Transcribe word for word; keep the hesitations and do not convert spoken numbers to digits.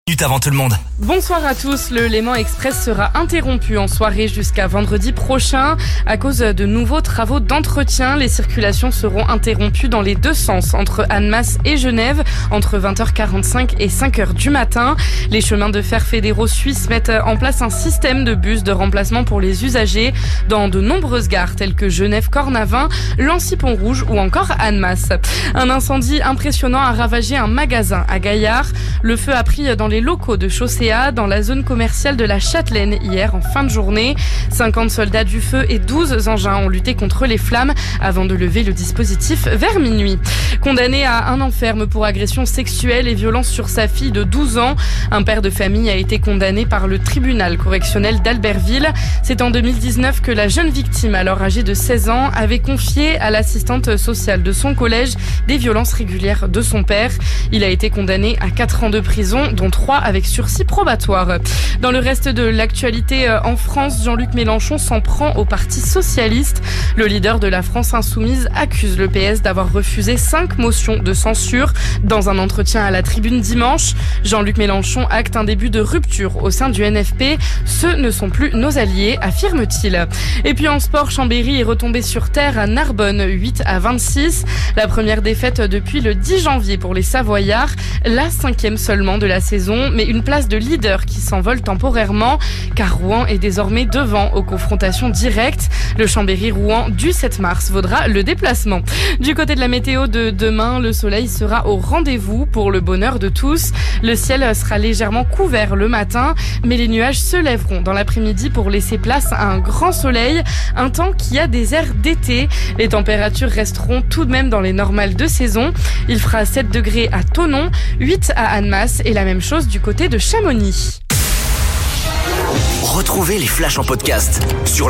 Avant tout le monde. Bonsoir à tous, le Léman Express sera interrompu en soirée jusqu'à vendredi prochain. À cause de nouveaux travaux d'entretien, les circulations seront interrompues dans les deux sens entre Annemasse et Genève entre vingt heures quarante-cinq et cinq heures du matin. Les chemins de fer fédéraux suisses mettent en place un système de bus de remplacement pour les usagers dans de nombreuses gares telles que Genève-Cornavin, Lancy-Pont-Rouge ou encore Annemasse. Un incendie impressionnant a ravagé un magasin à Gaillard. Le feu a pris dans les locaux de Chaussea, dans la zone commerciale de la Châtelaine hier en fin de journée. cinquante soldats du feu et douze engins ont lutté contre les flammes avant de lever le dispositif vers minuit. Condamné à un an ferme pour agression sexuelle et violence sur sa fille de douze ans, un père de famille a été condamné par le tribunal correctionnel d'Albertville. C'est en deux mille dix-neuf que la jeune victime, alors âgée de seize ans, avait confié à l'assistante sociale de son collège des violences régulières de son père. Il a été condamné à quatre ans de prison, dont trois avec sursis probatoire. Dans le reste de l'actualité en France, Jean-Luc Mélenchon s'en prend au Parti socialiste. Le leader de la France insoumise accuse le P S d'avoir refusé cinq motions de censure dans un entretien à la Tribune dimanche. Jean-Luc Mélenchon acte un début de rupture au sein du N F P. Ceux ne sont plus nos alliés, affirme-t-il. Et puis en sport, Chambéry est retombé sur terre à Narbonne, huit à vingt-six. La première défaite depuis le dix janvier pour les Savoyards, la cinquième seulement de la saison. Mais une place de leader qui s'envole temporairement, car Rouen est désormais devant aux confrontations directes. Le Chambéry-Rouen du sept mars vaudra le déplacement. Du côté de la météo de demain, le soleil sera au rendez-vous pour le bonheur de tous. Le ciel sera légèrement couvert le matin, mais les nuages se lèveront dans l'après-midi pour laisser place à un grand soleil, un temps qui a des airs d'été. Les températures resteront tout de même dans les normales de saison. Il fera sept degrés à Thonon, huit à Annemasse et la même chose du côté de Chamonix. Retrouvez les flashs en podcast sur